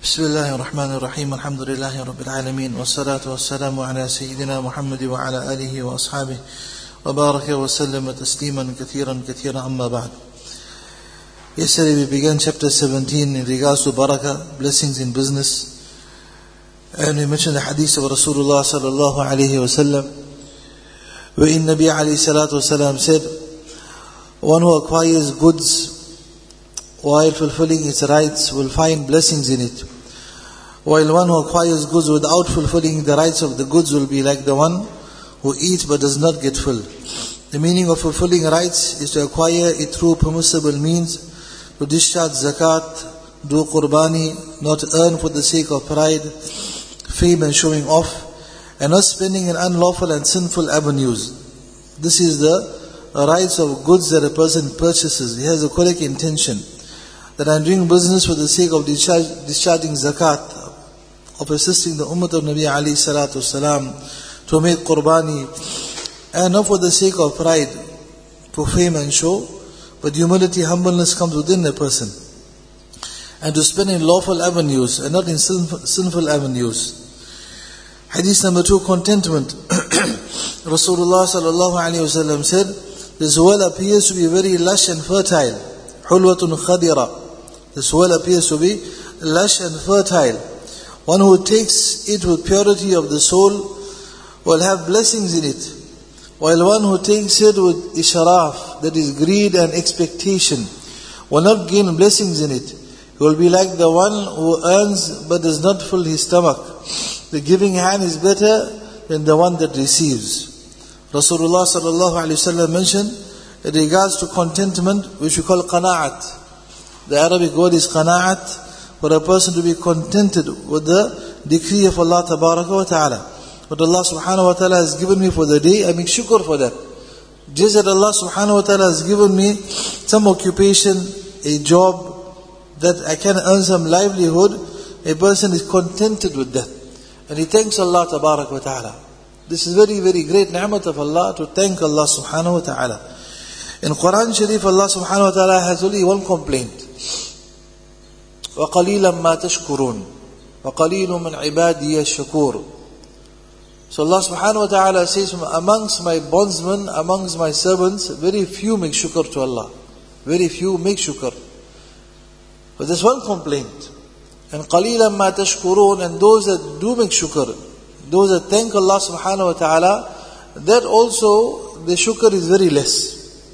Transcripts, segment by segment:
بسم الله الرحمن الرحيم الحمد لله رب العالمين والصلاة والسلام على سيدنا محمد وعلى آله وأصحابه وبارك وسلم تسليما كثيرا أما بعد. Yesterday we began chapter 17 in regards to barakah, blessings in business, and we mentioned the hadith of Rasulullah sallallahu alayhi wa sallam, wherein Nabi alayhi salatu wasalam said, one who acquires goods while fulfilling its rights will find blessings in it, while one who acquires goods without fulfilling the rights of the goods will be like the one who eats but does not get full. The meaning of fulfilling rights is to acquire it through permissible means, to discharge zakat, do qurbani, not earn for the sake of pride, fame and showing off, and not spending in unlawful and sinful avenues. This is the rights of goods that a person purchases. He has a correct intention that I'm doing business for the sake of discharging zakat, of assisting the ummah of Nabi alayhi salatu wasalam, to make qurbani, and not for the sake of pride, for fame and show, but humility, humbleness comes within a person. And to spend in lawful avenues and not in sinful avenues. Hadith number 2, contentment. Rasulullah sallallahu alayhi wa sallam said, this well appears to be very lush and fertile. Hulwatun khadira. This well appears to be lush and fertile. One who takes it with purity of the soul will have blessings in it, while one who takes it with ishraf, that is greed and expectation, will not gain blessings in it. He will be like the one who earns but does not fill his stomach. The giving hand is better than the one that receives. Rasulullah sallallahu alaihi wasallam mentioned in regards to contentment, which we call qana'at. The Arabic word is qana'at, for a person to be contented with the decree of Allah tabaraka wa ta'ala. What Allah subhanahu wa ta'ala has given me for the day, I make shukr for that. Just that Allah subhanahu wa ta'ala has given me some occupation, a job, that I can earn some livelihood, a person is contented with that. And he thanks Allah tabaraka wa ta'ala. This is very, very great ni'mat of Allah, to thank Allah subhanahu wa ta'ala. In Quran Sharif, Allah subhanahu wa ta'ala has only one complaint. وَقَلِيلًا مَا تَشْكُرُونَ وَقَلِيلٌ مِنْ عِبَادِيَ الشَّكُورُ. So Allah subhanahu wa ta'ala says, amongst my bondsmen, amongst my servants, very few make shukr to Allah. Very few make shukr. But there's one complaint. And قَلِيلًا مَا تَشْكُرُونَ, and those that do make shukr, those that thank Allah subhanahu wa ta'ala, that also the shukr is very less.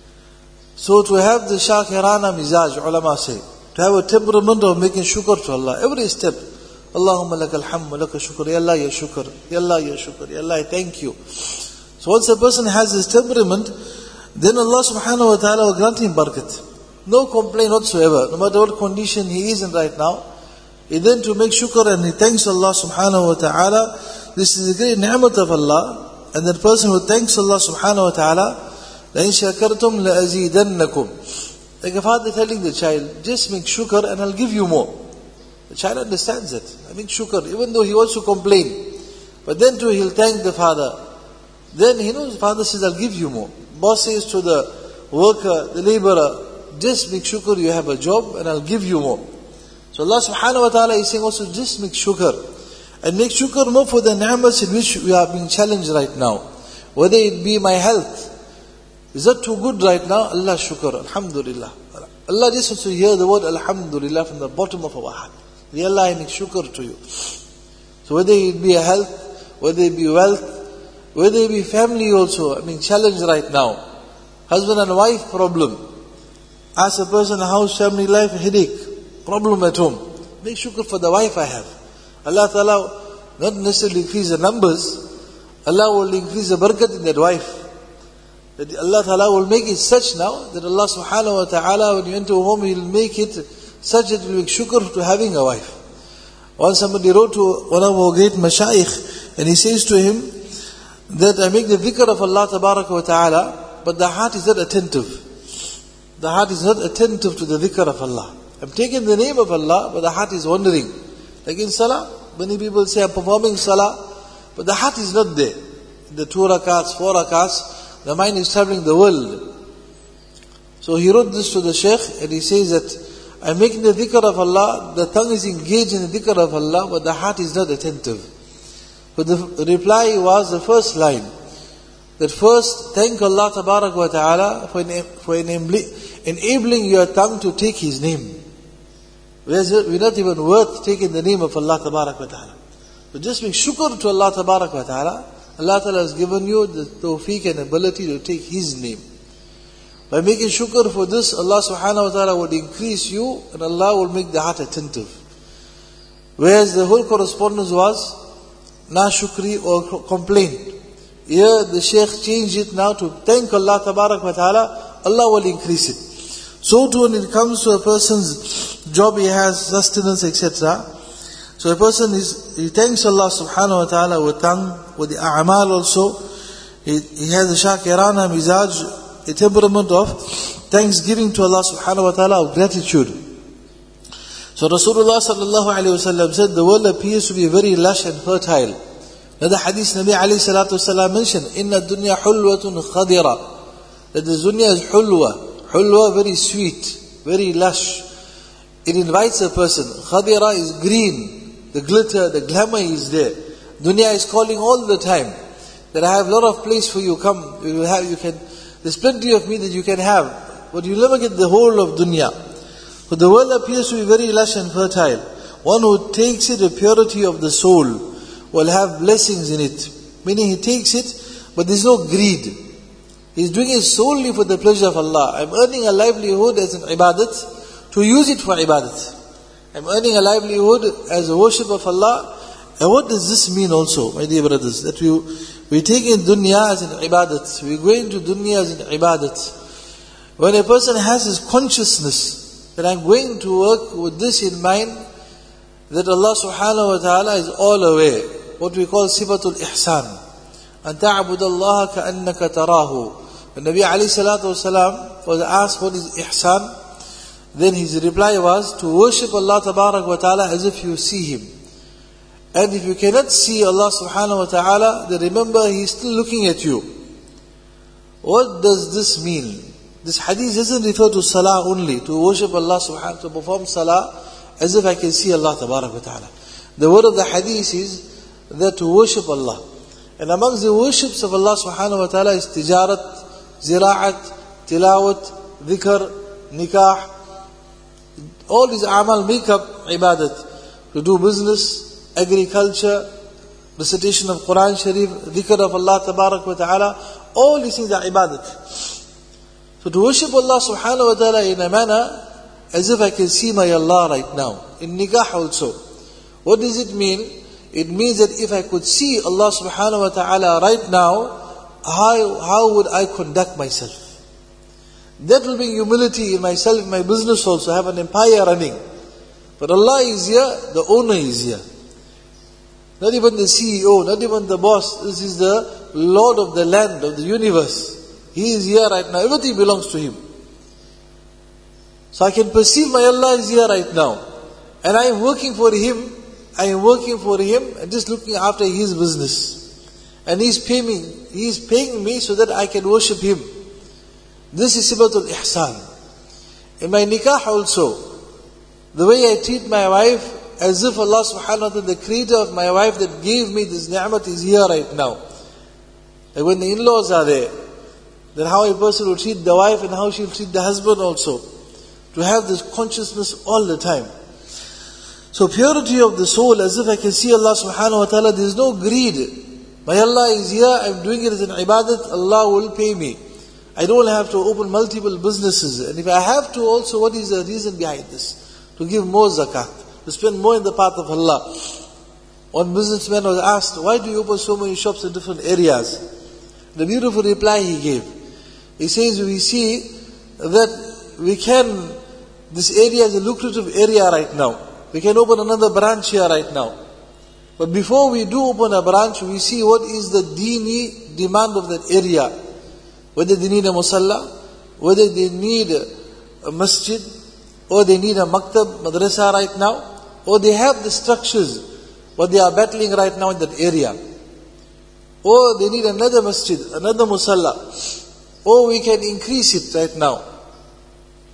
So to have the shakirana mizaj, ulama say, to have a temperament of making shukr to Allah, every step, Allahumma lakal hamd, laka shukr, Ya Allah ya shukr, Ya Allah ya shukr, Ya Allah I thank you. So once a person has this temperament, then Allah subhanahu wa ta'ala will grant him barakat. No complaint whatsoever, no matter what condition he is in right now. And then to make shukr and he thanks Allah subhanahu wa ta'ala, this is a great ni'mat of Allah. And that person who thanks Allah subhanahu wa ta'ala, لَإِن شَكَرْتُمْ لَأَزِيدَنَّكُمْ. Like a father telling the child, just make shukr and I'll give you more. The child understands it. I make shukr, even though he wants to complain. But then too he'll thank the father. Then he knows the father says, I'll give you more. Boss says to the worker, the laborer, just make shukr, you have a job and I'll give you more. So Allah subhanahu wa ta'ala is saying also, just make shukr. And make shukr more for the ni'mas in which we are being challenged right now. Whether it be my health. Is that too good right now? Allah shukr, alhamdulillah. Allah just wants to hear the word alhamdulillah from the bottom of our heart. Ya Allah, I make shukr to you. So whether it be a health, whether it be wealth, whether it be family also, challenged right now. Husband and wife problem. Ask a person, how's family life? Headache. Problem at home. Make shukr for the wife I have. Allah Ta'ala not necessarily increase the numbers. Allah will increase the barakat in that wife. That Allah Ta'ala will make it such now, that Allah subhanahu wa ta'ala, when you enter a home, He will make it such that you make shukr to having a wife. Once somebody wrote to one of our great mashayikh, and he says to him, that I make the dhikr of Allah tabaraka wa ta'ala, but the heart is not attentive. The heart is not attentive to the dhikr of Allah. I'm taking the name of Allah, but the heart is wandering. Like in salah, many people say, I'm performing salah, but the heart is not there. In the 2 rakats, 4 rakats, the mind is traveling the world. So he wrote this to the Shaykh, and he says that I'm making the dhikr of Allah, the tongue is engaged in the dhikr of Allah, but the heart is not attentive. But the reply was the first line. That first, thank Allah Tabarak wa Ta'ala for enabling your tongue to take His name. We're not even worth taking the name of Allah Tabarak wa Ta'ala. But just make shukr to Allah Tabarak wa Ta'ala. Allah Ta'ala has given you the tawfiq and ability to take His name. By making shukr for this, Allah Subhanahu wa Ta'ala would increase you and Allah will make the heart attentive. Whereas the whole correspondence was na shukri or complaint. Here the Shaykh changed it now to thank Allah Tabarak wa Ta'ala, Allah will increase it. So too when it comes to a person's job, he has sustenance, etc. So a person he thanks Allah Subhanahu wa Ta'ala with tongue, with the a'mal also. He has a shakirana mizaj, a temperament of thanksgiving to Allah Subhanahu wa Ta'ala, of gratitude. So Rasulullah Sallallahu Alaihi Wasallam said, the world appears to be very lush and fertile. Another hadith, Nabi Alayhi Salatu Wasallam mentioned, Inna dunya hulwatun khadira. That the dunya is hulwa. Hulwa, very sweet, very lush. It invites a person. Khadira is green. The glitter, the glamour is there. Dunya is calling all the time. That I have a lot of place for you. Come, there's plenty of me that you can have. But you'll never get the whole of dunya. But the world appears to be very lush and fertile. One who takes it, the purity of the soul, will have blessings in it. Meaning he takes it, but there's no greed. He's doing it solely for the pleasure of Allah. I'm earning a livelihood as an ibadat, to use it for ibadat. I'm earning a livelihood as a worship of Allah. And what does this mean also, my dear brothers? That we take in dunya as an ibadat. We go into dunya as an ibadat. When a person has his consciousness, that I'm going to work with this in mind, that Allah Subhanahu wa Ta'ala is all aware. What we call sifatul ihsan. أَن تَعْبُدَ اللَّهَ كَأَنَّكَ تَرَاهُ. When Nabi alayhi salatu wasalam was asked what is ihsan, then his reply was to worship Allah Tabarak wa Ta'ala as if you see Him. And if you cannot see Allah Subhanahu wa Ta'ala, then remember He is still looking at you. What does this mean? This hadith doesn't refer to salah only, to worship Allah Subhanahu, to perform salah as if I can see Allah Tabarak wa Ta'ala. The word of the hadith is that to worship Allah. And amongst the worships of Allah Subhanahu wa Ta'ala is tijarat, zira'at, tilawat, dhikr, nikah. All these amal make up ibadat. To do business, agriculture, recitation of Quran Sharif, dhikr of Allah Tabarak wa Ta'ala. All these things are ibadat. So to worship Allah Subhanahu wa Ta'ala in a manner as if I can see my Allah right now. In nikah also. What does it mean? It means that if I could see Allah Subhanahu wa Ta'ala right now, how would I conduct myself? That will bring humility in myself, in my business also. I have an empire running. But Allah is here, the owner is here. Not even the CEO, not even the boss. This is the Lord of the land, of the universe. He is here right now. Everything belongs to Him. So I can perceive my Allah is here right now. And I am working for Him. I am working for Him and just looking after His business. And He is paying me so that I can worship Him. This is sifatul ihsan. In my nikah also, the way I treat my wife as if Allah Subhanahu wa Ta'ala, the creator of my wife that gave me this ni'mat, is here right now. Like when the in-laws are there, then how a person will treat the wife and how she will treat the husband also. To have this consciousness all the time. So purity of the soul, as if I can see Allah Subhanahu wa Ta'ala, there is no greed. My Allah is here, I'm doing it as an ibadat, Allah will pay me. I don't have to open multiple businesses. And if I have to also, what is the reason behind this? To give more zakat, to spend more in the path of Allah. One businessman was asked, why do you open so many shops in different areas? The beautiful reply he gave. He says, we see that this area is a lucrative area right now. We can open another branch here right now. But before we do open a branch, we see what is the deeni demand of that area. Whether they need a musalla, whether they need a masjid, or they need a maktab, madrasa right now, or they have the structures, what they are battling right now in that area. Or they need another masjid, another musalla. Or we can increase it right now.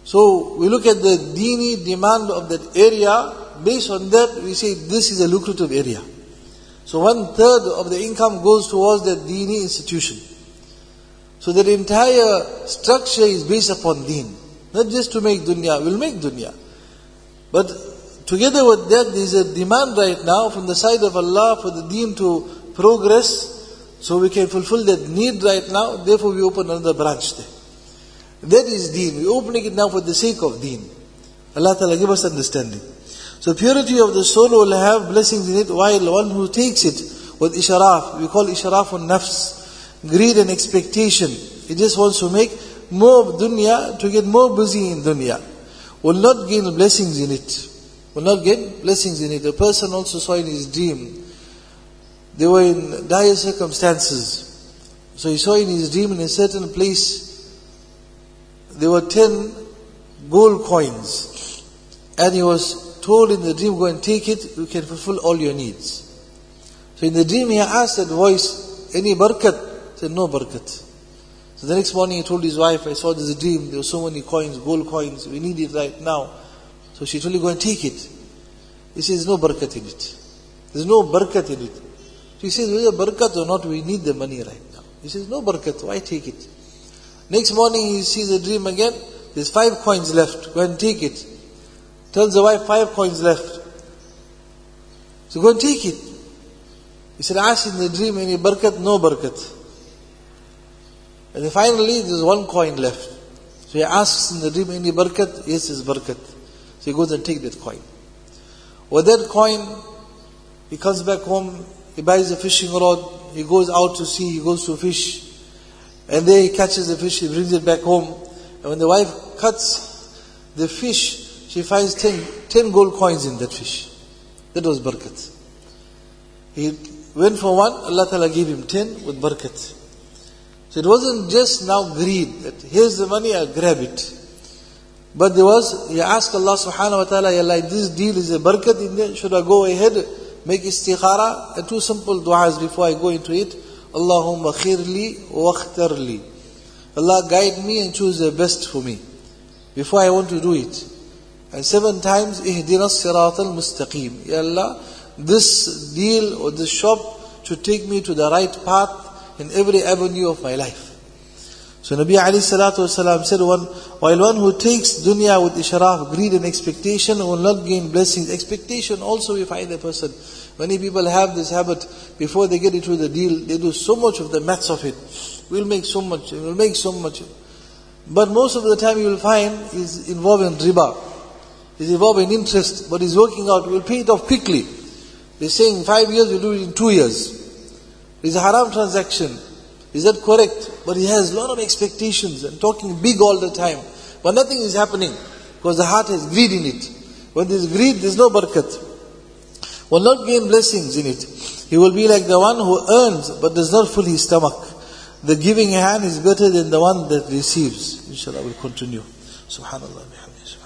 So we look at the dini demand of that area. Based on that, we say this is a lucrative area. So 1/3 of the income goes towards that dini institution. So that entire structure is based upon deen. Not just to make dunya, we'll make dunya. But together with that, there is a demand right now from the side of Allah for the deen to progress, so we can fulfill that need right now. Therefore we open another branch there. That is deen. We're opening it now for the sake of deen. Allah Ta'ala give us understanding. So purity of the soul will have blessings in it, while one who takes it with isharaf, we call isharafun nafs, greed and expectation. He just wants to make more dunya, to get more busy in dunya, will not gain blessings in it. Will not get blessings in it. A person also saw in his dream, they were in dire circumstances. So he saw in his dream in a certain place, there were 10 gold coins. And he was told in the dream, go and take it, you can fulfill all your needs. So in the dream he asked that voice, any barakat? He said, no barakat. So the next morning he told his wife, I saw this dream, there were so many coins, gold coins, we need it right now. So she told him, go and take it. He says, no barakat in it. There's no barakat in it. She says, whether barakat or not, we need the money right now. He says, no barakat, why take it? Next morning he sees the dream again, there's 5 coins left, go and take it. Tells the wife, 5 coins left. So go and take it. He said, ask in the dream, any barakat? No barakat. And then finally, there's 1 coin left. So he asks in the dream, any barakat? Yes, there's barakat. So he goes and takes that coin. With that coin, he comes back home, he buys a fishing rod, he goes out to sea, he goes to fish. And there he catches the fish, he brings it back home. And when the wife cuts the fish, she finds 10 gold coins in that fish. That was barakat. He went for 1, Allah Ta'ala gave him 10 with barakat. So it wasn't just now greed, that here's the money, I'll grab it. But there was, he asked Allah Subhanahu Wa Ta'ala, Allah, this deal is a barakat in there, should I go ahead, make istikhara, and 2 simple du'as before I go into it. Allahumma khirli wa akhtarli. Allah guide me and choose the best for me, before I want to do it. And 7 times, ihdina as-sirat al-mustaqim. Ya Allah, this deal or this shop should take me to the right path in every avenue of my life. So Nabi alayhi salatu wasalam said, while one who takes dunya with ishraf, greed and expectation will not gain blessings. Expectation also we find a person. Many people have this habit, before they get into the deal, they do so much of the maths of it. We'll make so much, we'll make so much. But most of the time you will find is involved in riba. He's involved in interest, but he's working out, we'll pay it off quickly. They're saying 5 years, we'll do it in 2 years. It's a haram transaction. Is that correct? But he has a lot of expectations and talking big all the time. But nothing is happening, because the heart has greed in it. When there's greed, there's no barakat. Will not gain blessings in it. He will be like the one who earns, but does not fill his stomach. The giving hand is better than the one that receives. Inshallah, we'll continue. Subhanallah.